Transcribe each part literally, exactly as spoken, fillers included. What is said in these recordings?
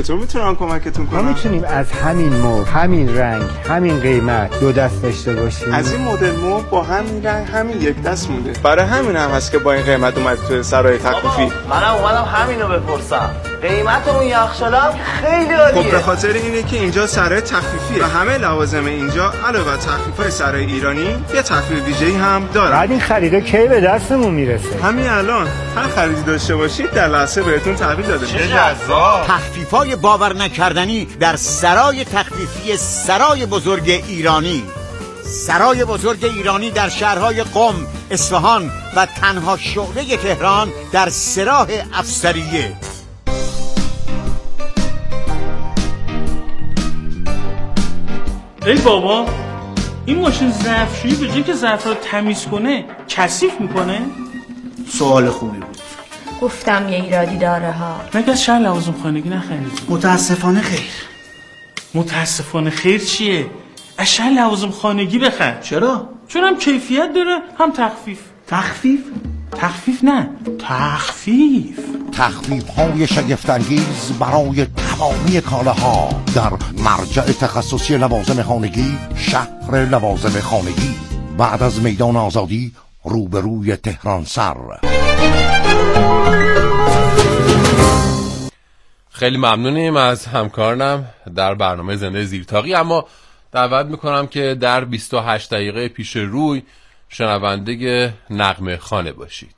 چطور میتونم کمکتون کنم؟ ما میتونیم از همین مبل، همین رنگ، همین قیمت دو دست داشته باشیم. از این مدل مبل با همین رنگ همین یک دست مونده. برای همین هم هست که با این قیمت اومد تو سرای تخفیفی. منم اومدم همینو بپرسم. قیمت اون یخچال هم خیلی عالیه. خب به خاطر اینه که اینجا سرای تخفیفیه و همه لوازم اینجا علاوه بر تخفیف‌های سرای ایرانی یه تخفیف ویژه‌ای هم داره. بعد این خریده کی به دستمون میرسه؟ همین الان هر خریدی داشته باشید در لحظه بهتون تحویل داده میشه. جذاب. تخفیف‌های باور نکردنی در سرای تخفیفی سرای بزرگ ایرانی. سرای بزرگ ایرانی در شهرهای قم، اصفهان و تنها شعبه تهران در سراح افسریه. ای بابا، این ماشین ظرفشویی به جای که ظرف رو تمیز کنه کثیف میکنه؟ سوال خوبی بود. گفتم یه ایرادی داره ها. مگه از شهر لوازم خانگی نخرید؟ متاسفانه خیر. متاسفانه خیر چیه؟ از شهر لوازم خانگی بخر. چرا؟ چون هم کیفیت داره هم تخفیف. تخفیف؟ تخفیف نه، تخفیف. تخفیف های شگفت‌انگیز برای تمامی کالاها در مرجع تخصصی لوازم خانگی، شهر لوازم خانگی، بعد از میدان آزادی روبروی تهران سر. خیلی ممنونیم از همکارانم در برنامه زنده زیرتاقی، اما دعوت میکنم که در بیست و هشت دقیقه پیش روی شنونده نغمه خانه باشید.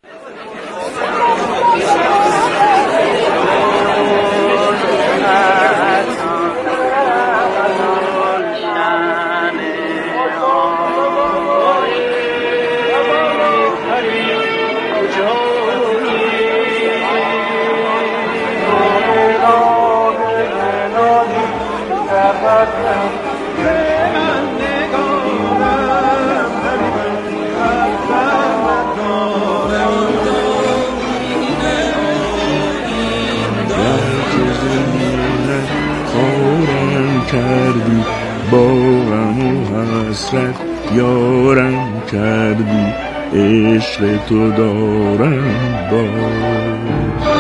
کردی با غم و حسرت یارم کردی، عشق تو دارم باز.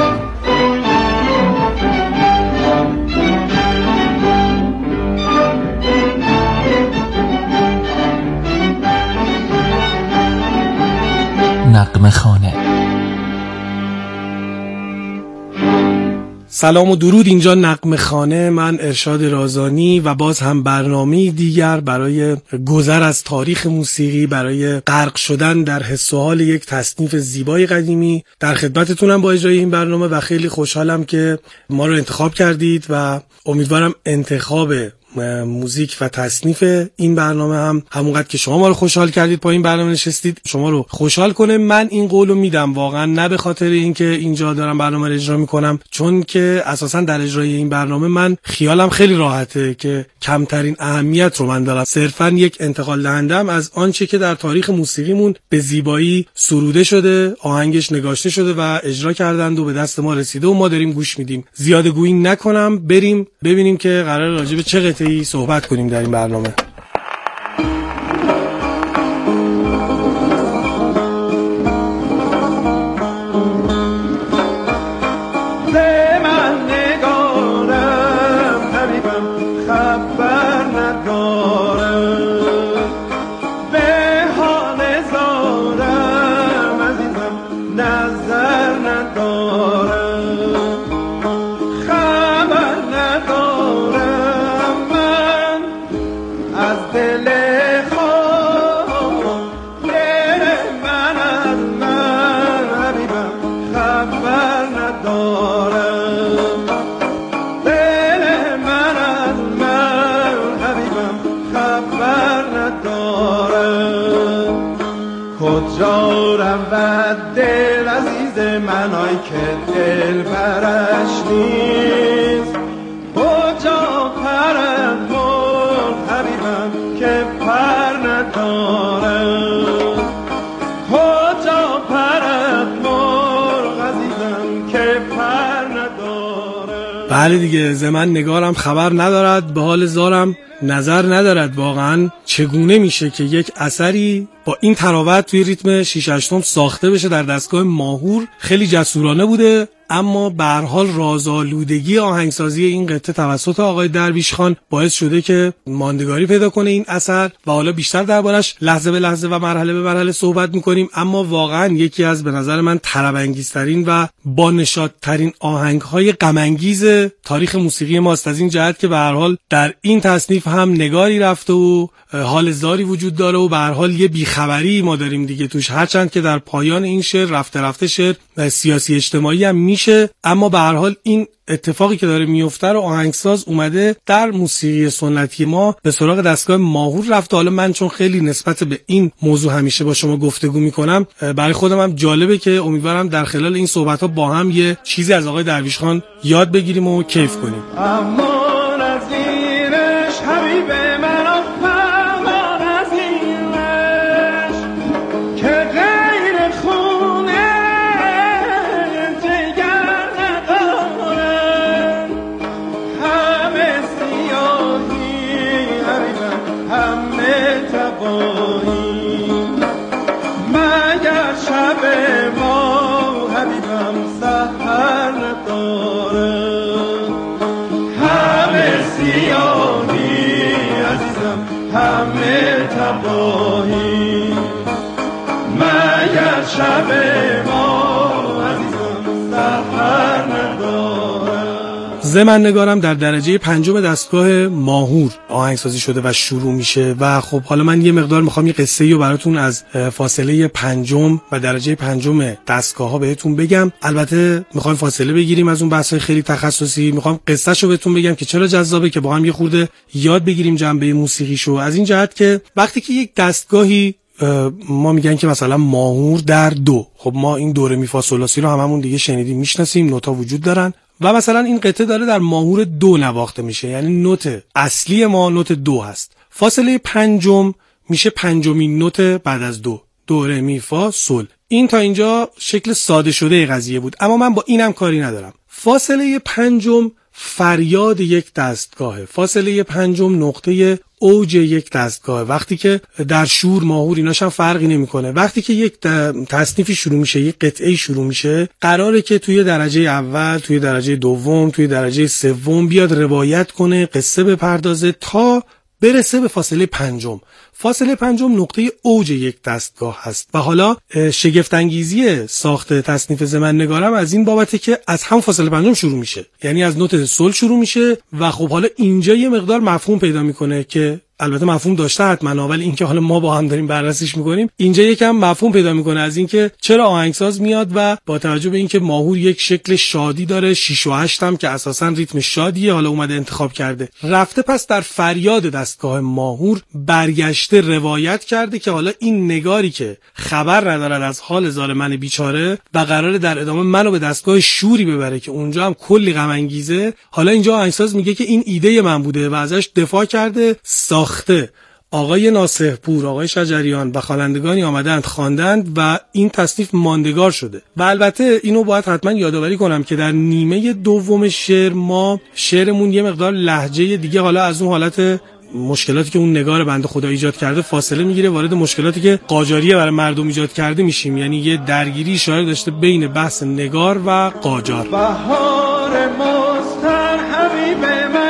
نغمه خانه. سلام و درود، اینجا نغمه خانه، من ارشاد رازانی و باز هم برنامه دیگر برای گذر از تاریخ موسیقی، برای غرق شدن در حس و حال یک تصنیف زیبای قدیمی در خدمتتونم با اجرای این برنامه و خیلی خوشحالم که ما رو انتخاب کردید و امیدوارم انتخاب موزیک و تصنیف این برنامه هم همونقدر که شما ما رو خوشحال کردید با این برنامه نشستید شما رو خوشحال کنه. من این قولو میدم، واقعا نه به خاطر اینکه اینجا دارم برنامه رو اجرا میکنم، چون که اساسا در اجرای این برنامه من خیالم خیلی راحته که کمترین اهمیت رو من دارم، صرفا یک انتقال دهندم از آنچه که در تاریخ موسیقیمون به زیبایی سروده شده، آهنگش نگاشته شده و اجرا کردند و به دست ما رسیده و ما داریم گوش میدیم. زیاده گویی نکنم، بریم ببینیم که قرار راجع به چه قطعه‌ای صحبت کنیم در این برنامه. منای که دل برش نیست کجا پرد مرغ حبیبم که پر نداره، کجا پرد مرغ عزیزم که پر نداره. بله دیگه، زمن نگارم خبر ندارد به حال زارم، نظر ندارد واقعا چگونه میشه که یک اثری با این تراوت توی ریتم شش هشتم ساخته بشه در دستگاه ماهور. خیلی جسورانه بوده، اما به هر حال رازآلودگی آهنگسازی این قطعه توسط آقای درویش خان باعث شده که ماندگاری پیدا کنه این اثر و حالا بیشتر دربارش لحظه به لحظه و مرحله به مرحله صحبت میکنیم. اما واقعا یکی از به نظر من طرب انگیزترین و با نشاطترین آهنگهای غم انگیز تاریخ موسیقی ماست، از این جهت که به هر حال در این تصنیف هم نگاری رفته و حال زاری وجود داره و به هر حال یه بیخبری ما داریم دیگه توش، هرچند که در پایان این شعر رفته رفته شعر سیاسی اجتماعی هم میشه، اما به هر حال این اتفاقی که داره میفته رو آهنگساز اومده در موسیقی سنتی ما به سراغ دستگاه ماهور رفته. حالا من چون خیلی نسبت به این موضوع همیشه با شما گفتگو میکنم، برای خودم هم جالبه که امیدوارم در خلال این صحبت ها با هم یه چیزی از آقای درویش خان یاد بگیریم و کیف کنیم. امان از اینش حبیب من امان از اینش که غیر خونه جگر نداره، همه سیاهی حبیبم همه تباهی، مگر شب ما حبیبم سحر نداره، سیاهی عزیزم همه تباهی، مگر شب ما عزیزم سحر نداره. زمن نگارم در درجه پنجم دستگاه ماهور آهنگسازی شده و شروع میشه و خب حالا من یه مقدار میخوام یه قصه رو براتون از فاصله پنجم و درجه پنجم دستگاه ها بهتون بگم. البته میخوام فاصله بگیریم از اون بحثای خیلی تخصصی، میخوام قصهشو بهتون بگم که چرا جذابه، که با هم یه خورده یاد بگیریم جنبه موسیقیشو، از این جهت که وقتی که یک دستگاهی ما میگن که مثلا ماهور در دو، خب ما این دو می فا sol لا سی رو هممون دیگه شنیدیم میشناسیم، نوتا وجود دارن و مثلا این قطعه داره در ماهور دو نواخته میشه، یعنی نوت اصلی ما نوت دو هست. فاصله پنجم میشه پنجمین نوت بعد از دو، دو ره می فا سول. این تا اینجا شکل ساده شده قضیه بود، اما من با اینم کاری ندارم. فاصله پنجم فریاد یک دستگاهه، فاصله پنجم نقطه اوج یک دستگاه. وقتی که در شور ماهور ایناش هم فرقی نمیکنه، وقتی که یک تصنیفی شروع میشه، یک قطعه شروع میشه، قراره که توی درجه اول، توی درجه دوم، توی درجه سوم بیاد روایت کنه، قصه بپردازه تا برسه به فاصله پنجم. فاصله پنجم نقطه اوج یک دستگاه هست و حالا شگفت انگیزی ساخت تصنیف زمن نگارم از این بابته که از هم فاصله پنجم شروع میشه، یعنی از نوت سل شروع میشه و خب حالا اینجا یه مقدار مفهوم پیدا میکنه که البته مفهوم داشته حتما، ولی این که حالا ما با هم داریم بررسیش میکنیم، اینجا یکم مفهوم پیدا میکنه از این که چرا آهنگساز میاد و با توجه به اینکه ماهور یک شکل شادی داره، شش و هشت هم که اساسا ریتم شادیه، حالا اومده انتخاب کرده، رفته پس در فریاد دستگاه ماهور برگشته روایت کرده که حالا این نگاری که خبر ندارد از حال زار من بیچاره و قراره در ادامه منو به دستگاه شوری ببره که اونجا هم کلی غم انگیزه، حالا اینجا آهنگساز میگه که این ایده من بوده و ازش دفاع کرده، ساخته. آقای ناصحپور، آقای شجریان و خوانندگانی آمدند خواندند و این تصنیف ماندگار شده. و البته اینو باید حتما یادآوری کنم که در نیمه دوم شعر ما شعرمون یه مقدار لهجه دیگه، حالا از اون حالت مشکلاتی که اون نگار بنده خدا ایجاد کرده فاصله میگیره، وارد مشکلاتی که قاجاریه برای مردم ایجاد کرده میشیم، یعنی یه درگیری شاعر داشته بین بحث نگار و قاجار. بهار مستر حبیب من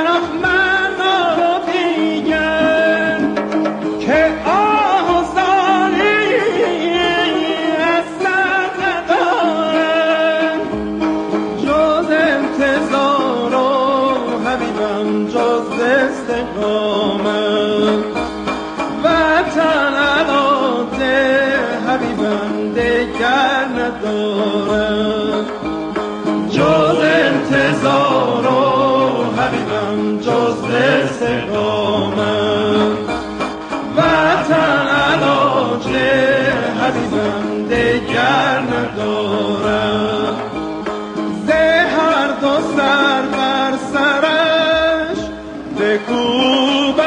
جز انتظار و حبیبم جز استقامت وطن علاج حبیبم دگر ندارم، زهر دو سر بر سرش بکوبم،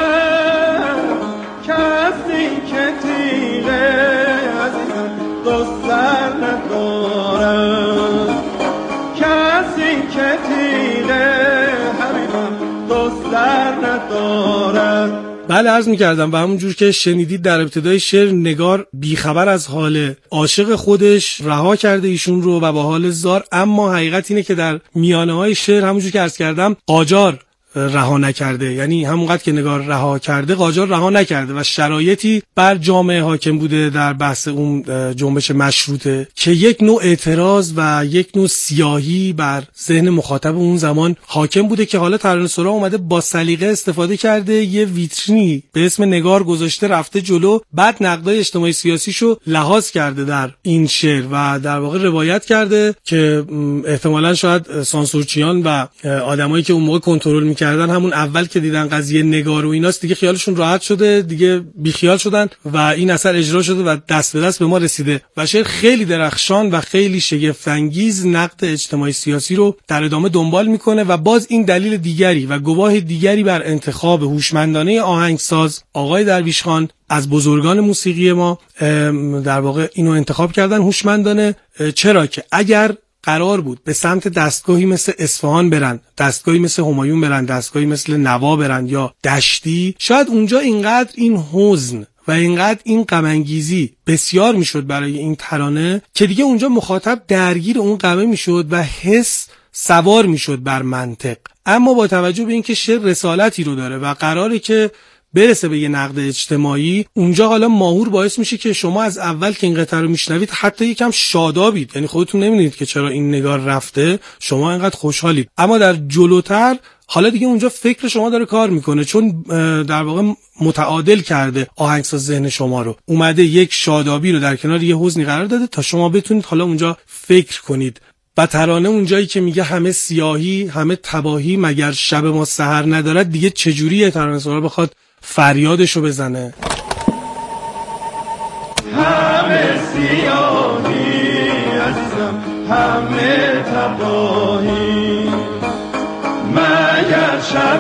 کسی که تیغه عزیزم دو سر ندارم، کسی که تیغه حبیبم دو سر ندارم. بله عرض می‌کردم و همونجور که شنیدید در ابتدای شعر نگار بیخبر از حال عاشق خودش رها کرده ایشون رو و با حال زار، اما حقیقت اینه که در میانه‌های شعر همونجور که عرض کردم قاجار رها نکرده، یعنی همونقدر که نگار رها کرده قاجار رها نکرده و شرایطی بر جامعه حاکم بوده در بحث اون جنبش مشروطه که یک نوع اعتراض و یک نوع سیاهی بر ذهن مخاطب اون زمان حاکم بوده که حالا ترانه‌سرا اومده با سلیقه استفاده کرده، یه ویترینی به اسم نگار گذاشته رفته جلو، بعد نقدای اجتماعی سیاسیشو لحاظ کرده در این شعر و در واقع روایت کرده که احتمالاً شاید سانسورچیان و آدمایی که اون موقع کنترل می‌کردن همون اول که دیدن قضیه نگار و ایناست دیگه خیالشون راحت شده، دیگه بیخیال شدن و این اثر اجرا شده و دست به دست به ما رسیده و شعر خیلی درخشان و خیلی شگفت انگیز نقد اجتماعی سیاسی رو در ادامه دنبال میکنه و باز این دلیل دیگری و گواه دیگری بر انتخاب هوشمندانه آهنگساز آقای درویش خان از بزرگان موسیقی ما در واقع اینو انتخاب کردن هوشمندانه. چرا که اگر قرار بود به سمت دستگاهی مثل اصفهان برن، دستگاهی مثل همایون برن، دستگاهی مثل نوا برن یا دشتی، شاید اونجا اینقدر این حزن و اینقدر این غم انگیزی بسیار میشد برای این ترانه که دیگه اونجا مخاطب درگیر اون غمه میشد و حس سوار میشد بر منطق. اما با توجه به اینکه شعر رسالتی رو داره و قراره که برسه به یه نقد اجتماعی، اونجا حالا ماهور باعث میشه که شما از اول که این قطعه رو میشنوید حتی یکم شادابید، یعنی خودتون نمیدونید که چرا این نگار رفته، شما اینقدر خوشحالید. اما در جلوتر حالا دیگه اونجا فکر شما داره کار میکنه، چون در واقع متعادل کرده آهنگساز ذهن شما رو، اومده یک شادابی رو در کنار یه حزنی قرار داده تا شما بتونید حالا اونجا فکر کنید. و ترانه اونجایی که میگه همه سیاهی همه تباهی مگر شب ما سحر ندارد، دیگه چجوریه ترانه سرا بخواد فریادشو بزنه؟ همه سیاهی عزیزم همه تباهی مگر شب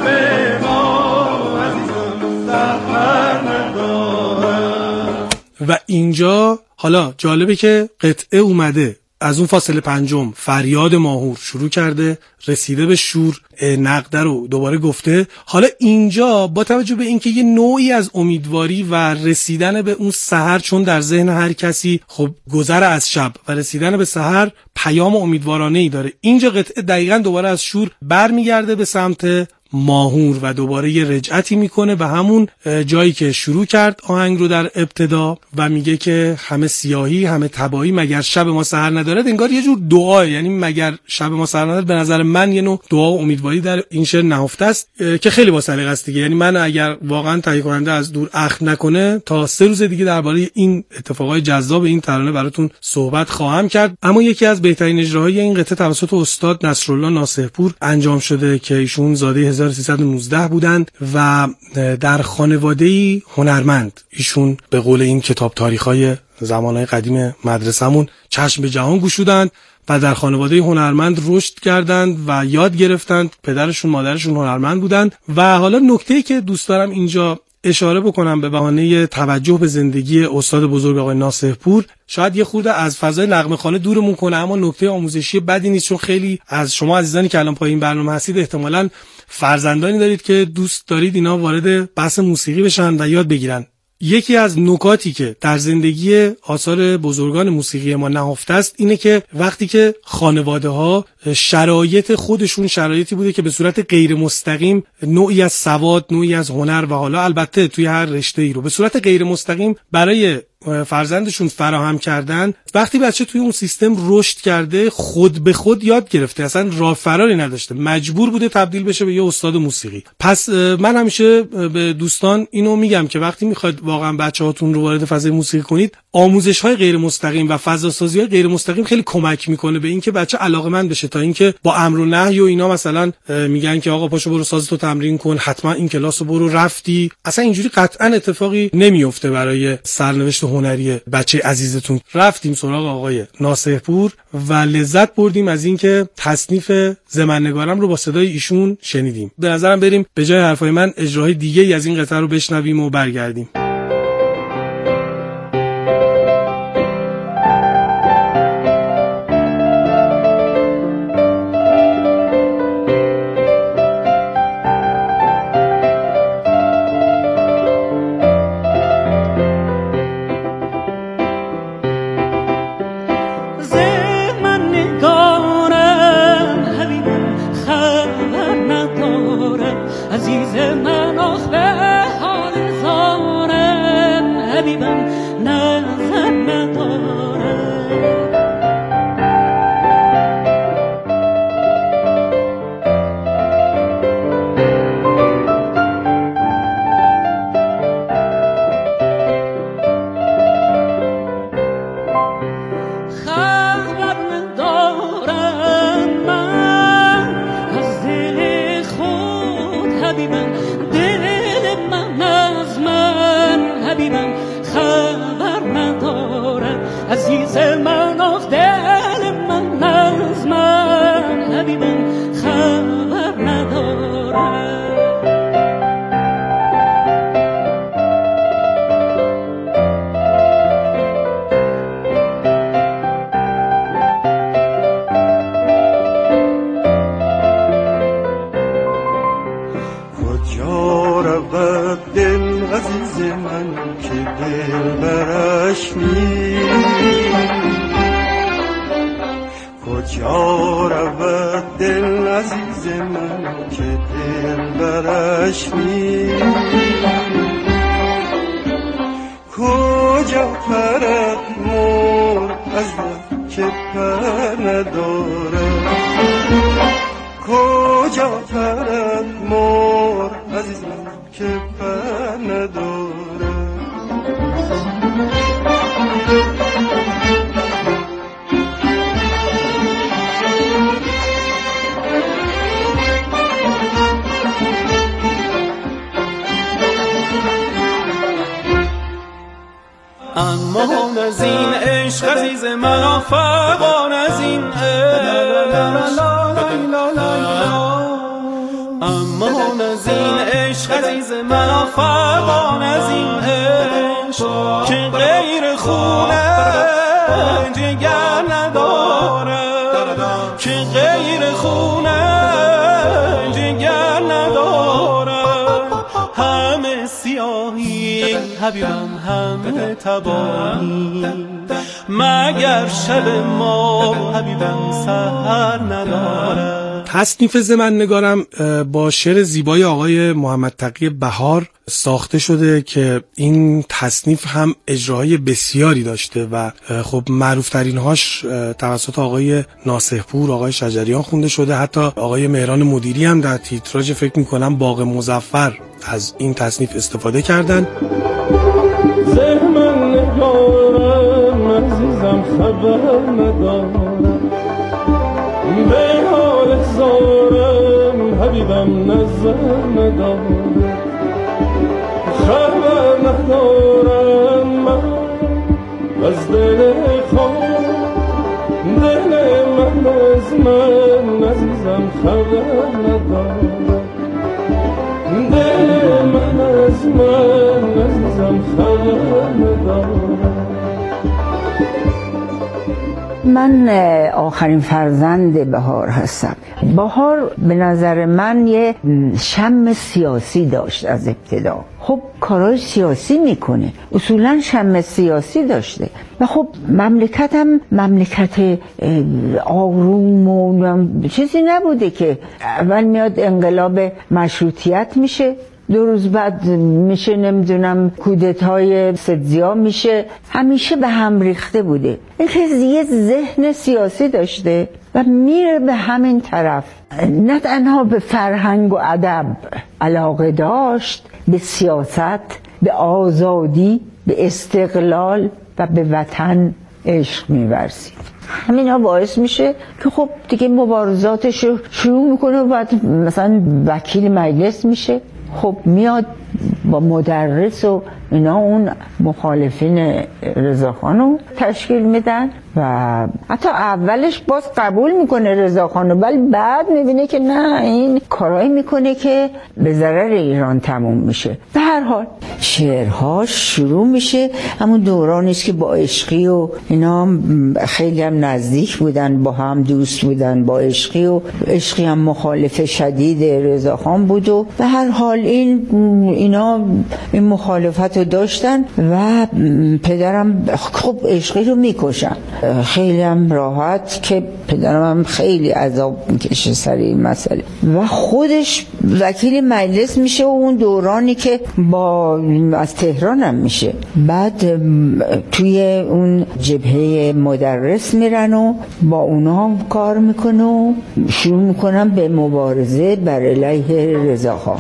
ما عزیزم سحر ندارد. و اینجا حالا جالبه که قطعه اومده از اون فاصله پنجم فریاد ماهور شروع کرده، رسیده به شور، نقده رو دوباره گفته. حالا اینجا با توجه به اینکه یه نوعی از امیدواری و رسیدن به اون سحر، چون در ذهن هر کسی خب گذر از شب و رسیدن به سحر پیام امیدوارانه‌ای داره، اینجا قطعه دقیقاً دوباره از شور برمیگرده به سمت ماهور و دوباره یه رجعتی میکنه به همون جایی که شروع کرد آهنگ رو در ابتدا و میگه که همه سیاهی همه تباهی مگر شب ما سحر ندارد. انگار یه جور دعا، یعنی مگر شب ما سحر ندارد به نظر من یه نوع دعا و امیدواری در این شعر نهفته است که خیلی با سلیقه است دیگه. یعنی من اگر واقعا تهیه کننده از دور اخم نکنه تا سه روز دیگه درباره این اتفاقای جذاب این ترانه براتون صحبت خواهم کرد. اما یکی از بهترین اجراهای این قطعه توسط استاد نصرالله ناصحپور انجام شده که ایشون زاده هزار و سیصد و نوزده بودند و در خانواده‌ای هنرمند. ایشون به قول این کتاب تاریخ‌های زمانهای قدیم مدرسمون چشم به جهان گشودند و در خانواده هنرمند رشد کردند و یاد گرفتند. پدرشون مادرشون هنرمند بودند و حالا نکته‌ای که دوست دارم اینجا اشاره بکنم به بهانه توجه به زندگی استاد بزرگ آقای ناصحپور، شاید یه خورده از فضای نغمه‌خوانه دورمون کنه اما نکته آموزشی بدی نیست، چون خیلی از شما عزیزانی که الان پای این برنامه هستید احتمالاً فرزندانی دارید که دوست دارید اینا وارد بحث موسیقی بشن و یاد بگیرن. یکی از نکاتی که در زندگی آثار بزرگان موسیقی ما نهفته است اینه که وقتی که خانواده ها شرایط خودشون شرایطی بوده که به صورت غیر مستقیم نوعی از سواد، نوعی از هنر و حالا البته توی هر رشته‌ای رو به صورت غیر مستقیم برای فرزندشون فراهم کردن، وقتی بچه توی اون سیستم رشد کرده خود به خود یاد گرفته، اصلا راه فراری نداشته، مجبور بوده تبدیل بشه به یه استاد موسیقی. پس من همیشه به دوستان اینو میگم که وقتی میخواید واقعا بچه‌هاتون رو وارد فضای موسیقی کنید، آموزش‌های غیر مستقیم و فضاسازی‌های غیر مستقیم خیلی کمک میکنه به اینکه بچه علاقه‌مند بشه تا اینکه با امر و نهی و اینا مثلا میگن که آقا پاشو برو سازتو تمرین کن، حتما این کلاسو برو رفتی، اصلا اینجوری قطعا اتفاقی نمیفته برای سرنوشت هنری بچه عزیزتون. رفتیم سراغ آقای ناصحپور و لذت بردیم از اینکه تصنیف زمنگارم رو با صدای ایشون شنیدیم. به نظرم بریم به جای حرفای من اجراهای دیگه‌ای از این قطعه رو بشنویم و برگردیم. عزیز من آخ دل من از من حبیبم خبر ندارم. کجا رود دل عزیز من که دل برش کجا رود دل عزیز من که دل برش کجا پرد مور از که پر ندارد کجا پرد مور عزیز من که پر ندارد. امان از این عشق عزیز من آفغان از این عشق امان از این عشق عزیز من آفغان از این عشق که غیر خونه جگر نداره که غیر خونه جگر نداره همه سیاهی حبیبم همه تباهی مگر شب ما حبیبم سحر نداره. تصنیف زمن‌نگارم با شعر زیبای آقای محمد تقی بهار ساخته شده که این تصنیف هم اجراهای بسیاری داشته و خب معروف ترین هاش توسط آقای ناصحپور، آقای شجریان خونده شده. حتی آقای مهران مدیری هم در تیتراژ فکر میکنم باغ مظفر از این تصنیف استفاده کردن. زمن نگارم عزیزم خبر ندارم به حال زارم حبیبم نظر ندارم خبر ندارم من از دل خود دل من از من عزیزم خبر ندارم دل من از من عزیزم خبر ندارم. من آخرین فرزند بهار هستم. بهار به نظر من یه شم سیاسی داشت از ابتدا. خب کارهای سیاسی میکنه، اصولا شم سیاسی داشته و خب مملکتم مملکت آروم و چیزی نبوده که اول میاد انقلاب مشروطیت میشه، دو روز بعد میشه نمیدونم کودتای سدزیا میشه، همیشه به هم ریخته بوده. اینکه یه ذهن سیاسی داشته و میره به همین طرف. نه تنها به فرهنگ و ادب علاقه داشت، به سیاست، به آزادی، به استقلال و به وطن عشق می‌ورزید. همین ها باعث میشه که خب دیگه مبارزاتش رو شروع میکنه و بعد مثلا وکیل مجلس میشه. خب میاد با مدرس و اینا اون مخالفین رضاخان رو تشکیل میدن و حتی اولش باز قبول میکنه رضاخان رو، ولی بعد میبینه که نه، این کارایی میکنه که به ضرر ایران تموم میشه. به هر حال شعرهاش شروع میشه همون دورانیست که با عشقی و اینا خیلی هم نزدیک بودن، با هم دوست بودن، با عشقی و عشقی هم مخالف شدید رضاخان بود و به هر حال این اینا این مخالفت رو داشتن و پدرم خب عشقی رو میکشن. خیلی هم راحت که پدرم هم خیلی عذاب میکشه سر این مسئله و خودش وکیل مجلس میشه و اون دورانی که با از تهران هم میشه. بعد توی اون جبهه مدرس میرن و با اونا کار میکنه و شروع میکنن به مبارزه بر علیه رضاخان.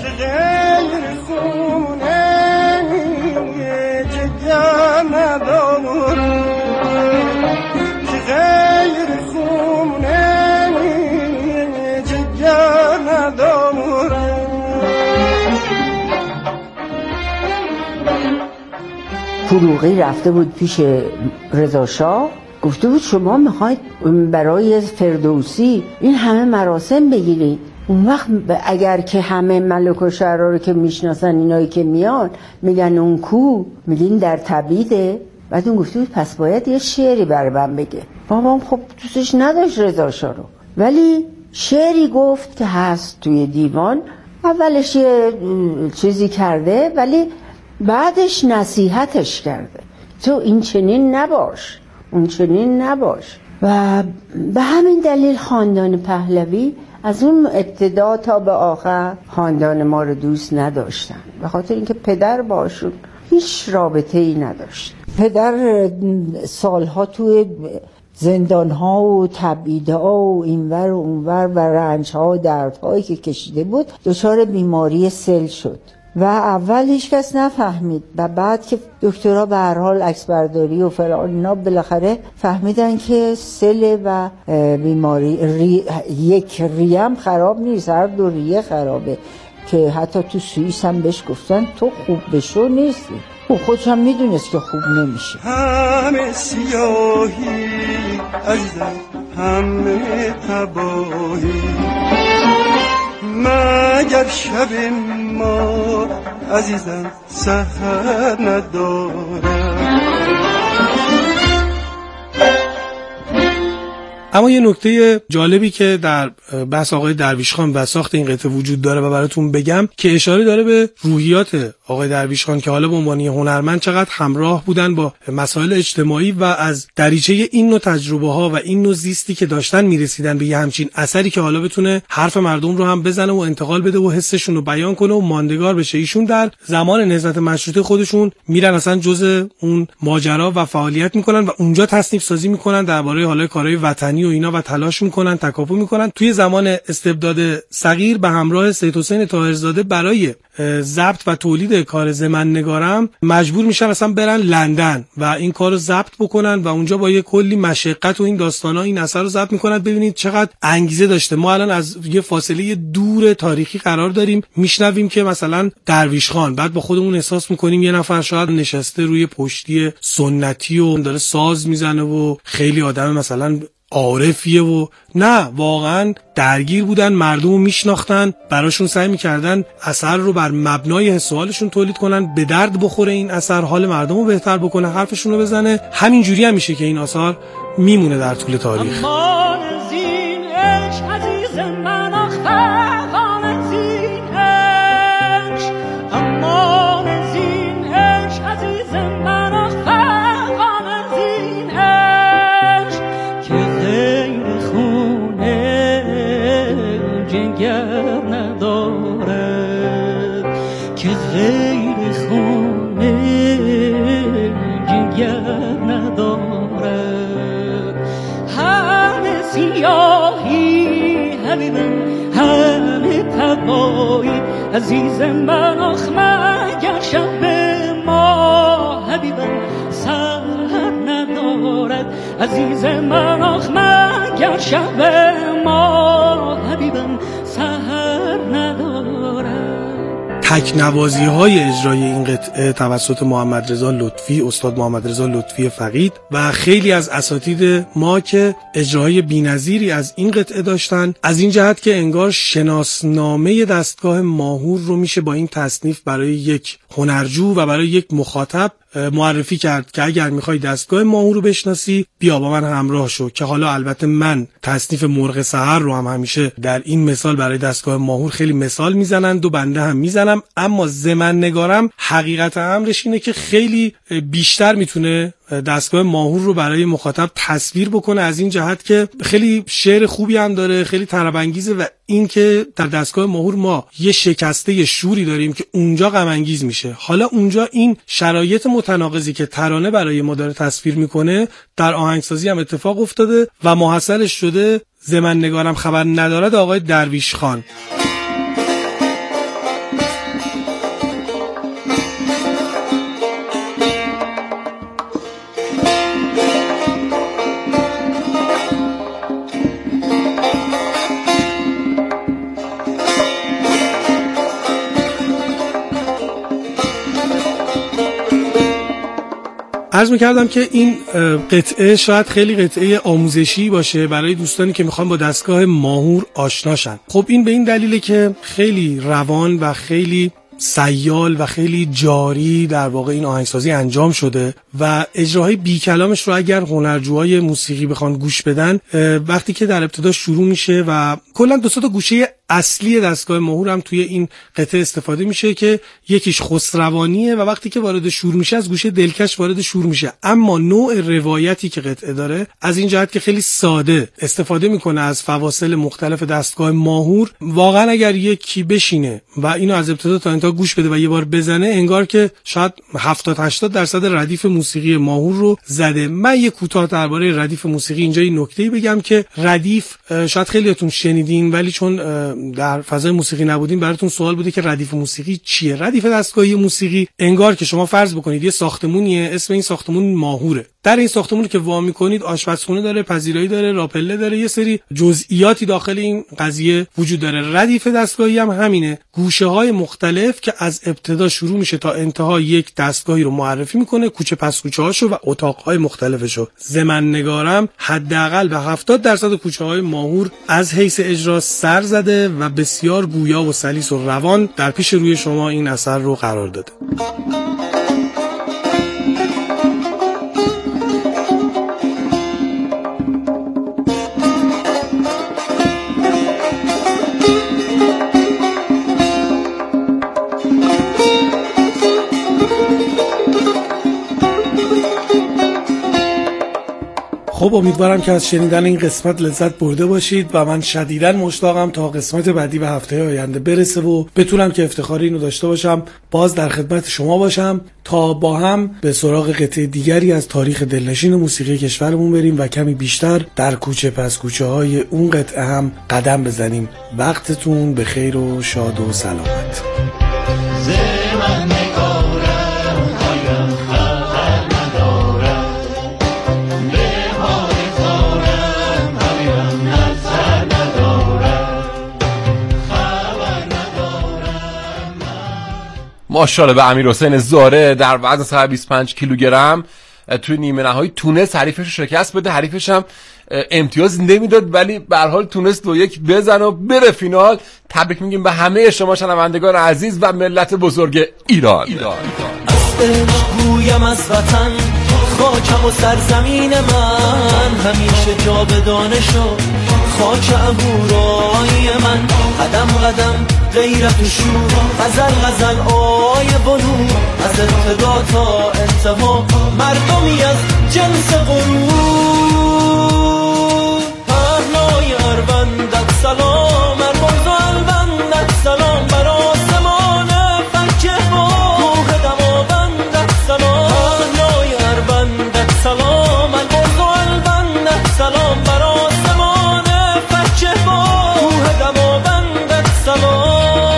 فروغی رفته بود پیش رضا شاه گفته بود شما میخواید برای فردوسی این همه مراسم بگیرید، اون وقت اگر که همه ملک و شعرا رو که میشناسن اینایی که میان میگن اون کو، میگین در تبیده. بعد اون گفته بود پس باید یه شعری برای من بگه. بابام خب دوستش نداشت رضا شاه رو، ولی شعری گفت که هست توی دیوان. اولش یه چیزی کرده ولی بعدش نصیحتش کرده، تو این چنین نباش، اون چنین نباش. و به همین دلیل خاندان پهلوی از اون ابتدا تا به آخر خاندان ما رو دوست نداشتن، به خاطر اینکه پدر باشون هیچ رابطه ای نداشت. پدر سالها توی زندانها و تبعیدها و اینور و اونور و رنجها و دردهایی که کشیده بود دچار بیماری سل شد و اول هیچ کس نفهمید و بعد که دکترها به هر حال عکسبرداری و فلان اینا بالاخره فهمیدن که سل و بیماری ری... یک ریم خراب نیست، هر دو ریه خرابه، که حتی تو سوئیس هم بهش گفتن تو خوب بشو نیستی. او خودش هم میدونست که خوب نمیشه. همه سیاهی عزیزم، همه تباهی، مگر شب ما عزیزم سحر ندارم. اما یه نکته جالبی که در بحث آقای درویش خان و ساخت این قطعه وجود داره و براتون بگم که اشاره داره به روحیات آقای درویش خان که حالا به عنوان هنرمند چقدر همراه بودن با مسائل اجتماعی و از دریچه این نوع تجربه ها و این نوع زیستی که داشتن میرسیدن به یه همچین اثری که حالا بتونه حرف مردم رو هم بزنه و انتقال بده و حسشون رو بیان کنه و ماندگار بشه. ایشون در زمان نهضت مشروطه خودشون میرن اصلا جزء اون ماجرا و فعالیت میکنن و اونجا تصنیف سازی میکنن درباره حالا کارهای وطنی و اینا و تلاش میکنن، تکاپو میکنن. توی زمان استبداد صغیر به همراه سید حسین طاهرزاده برای ضبط و تولید کار زمن نگارم مجبور میشن اصلا برن لندن و این کارو ضبط بکنن و اونجا با یه کلی مشقت و این داستانا این اثر رو ضبط میکنن. ببینید چقدر انگیزه داشته. ما الان از یه فاصله دور تاریخی قرار داریم میشنویم که مثلا درویش خان، بعد با خودمون احساس میکنیم یه نفر شاید نشسته روی پشتی سنتی و داره ساز میزنه و خیلی آدم مثلا عارفیه و نه، واقعا درگیر بودن، مردم رو میشناختن، براشون سعی میکردن اثر رو بر مبنای حس و حالشون تولید کنن، به درد بخوره این اثر، حال مردم رو بهتر بکنه، حرفشون رو بزنه. همین جوری هم میشه که این آثار میمونه در طول تاریخ. عزیز من آخ مگر شب ما حبیبم سحر ندارد. عزیز من آخ مگر شب ما حبیبم سحر ندارد. تکنوازی های اجرای این قطعه توسط محمد رضا لطفی، استاد محمد رضا لطفی فقید و خیلی از اساتید ما که اجراهای بی‌نظیری از این قطعه داشتن، از این جهت که انگار شناسنامه دستگاه ماهور رو میشه با این تصنیف برای یک هنرجو و برای یک مخاطب معرفی کرد که اگر میخوای دستگاه ماهور رو بشناسی بیا با من همراه شو. که حالا البته من تصنیف مرغ سحر رو هم همیشه در این مثال برای دستگاه ماهور خیلی مثال میزنند و بنده هم میزنم، اما زمن نگارم حقیقت امرش اینه که خیلی بیشتر میتونه دستگاه ماهور رو برای مخاطب تصویر بکنه، از این جهت که خیلی شعر خوبی هم داره، خیلی طرب انگیزه و این که در دستگاه ماهور ما یه شکسته شوری داریم که اونجا غم انگیز میشه. حالا اونجا این شرایط متناقضی که ترانه برای ما داره تصویر میکنه در آهنگسازی هم اتفاق افتاده و محصلش شده زمن نگارم خبر ندارد آقای درویش خان. عرض می‌کردم که این قطعه شاید خیلی قطعه آموزشی باشه برای دوستانی که میخوان با دستگاه ماهور آشناشن. خب این به این دلیله که خیلی روان و خیلی سیال و خیلی جاری در واقع این آهنگسازی انجام شده و اجراهای بی کلامش رو اگر هنرجوهای موسیقی بخوان گوش بدن، وقتی که در ابتدا شروع میشه و کلا دو سه تا گوشه اصلی دستگاه ماهور هم توی این قطعه استفاده میشه که یکیش خسروانیه و وقتی که وارد شور میشه از گوشه دلکش وارد شور میشه، اما نوع روایتی که قطعه داره از این جهت که خیلی ساده استفاده میکنه از فواصل مختلف دستگاه ماهور، واقعا اگر یکی بشینه و اینو از ابتدا تا انتها گوش بده و یه بار بزنه انگار که شاید هفتاد هشتاد درصد ردیف موسیقی ماهور رو زده. من یه کوتاه درباره ردیف موسیقی اینجا این نکته‌ای بگم که ردیف شاید خیلیاتون شنیدین ولی چون در فضای موسیقی نبودین براتون سوال بوده که ردیف موسیقی چیه. ردیف دستگاهی موسیقی انگار که شما فرض بکنید یه ساختمونیه، اسم این ساختمون ماهوره. در این ساختمونی که وا می‌کنید آشپزخونه داره، پذیرایی داره، راپله داره، یه سری جزئیاتی داخل این قضیه وجود داره. ردیف دستگاهی هم همینه، گوشه‌های مختلف که از ابتدا شروع میشه تا انتها یک دستگاهی رو معرفی میکنه، کوچه پس کوچه‌هاشو و اتاق‌های مختلفشو. ضمن نگارم حداقل به هفتاد درصد کوچه‌های ماهور از حیث اجرا سر زده و بسیار گویا و سلیس و روان در پیش روی شما این اثر رو قرار داده. خب امیدوارم که از شنیدن این قسمت لذت برده باشید و من شدیداً مشتاقم تا قسمت بعدی و هفته آینده برسه و بتونم که افتخار اینو داشته باشم باز در خدمت شما باشم تا با هم به سراغ قطعه دیگری از تاریخ دلنشین موسیقی کشورمون بریم و کمی بیشتر در کوچه پس کوچه های اون قطعه هم قدم بزنیم. وقتتون به خیر و شاد و سلامت. ماشاءالله به امیرحسین زاره در وزن صد و بیست و پنج کیلوگرم توی نیمه نهایی تونست حریفش رو شکست بده. حریفش هم امتیاز نمیداد ولی به هر حال تونست دو یک بزنه و بره فینال. تبریک میگیم به همه شما شنوندگان عزیز و ملت بزرگ ایران. ایران. گویم از وطن خاکم و سرزمین من همیشه جاودانه شو، خاک اهورای من قدم قدم غیرت و شور، غزل غزل آی بنو از ابتدا تا انتها مردمی از جنس غرور. پهنای اربندت سلام، ارباز و البندت سلام، بر آسمان فکه با روح دماوندت سلام. پهنای اربندت سلام، ارباز و البندت سلام، بر آسمان فکه با روح دماوندت سلام.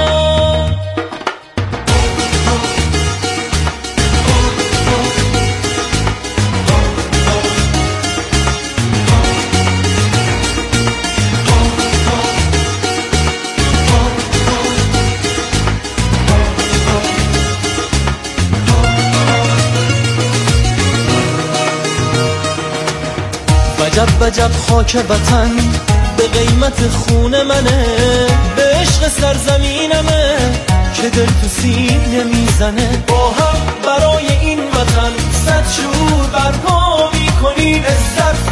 وجب وجب خاک وطن به قیمت خون منه، به عشق سرزمینمه که دل تو سینه میزنه. با هم برای این وطن صد شور برپا میکنیم، عزت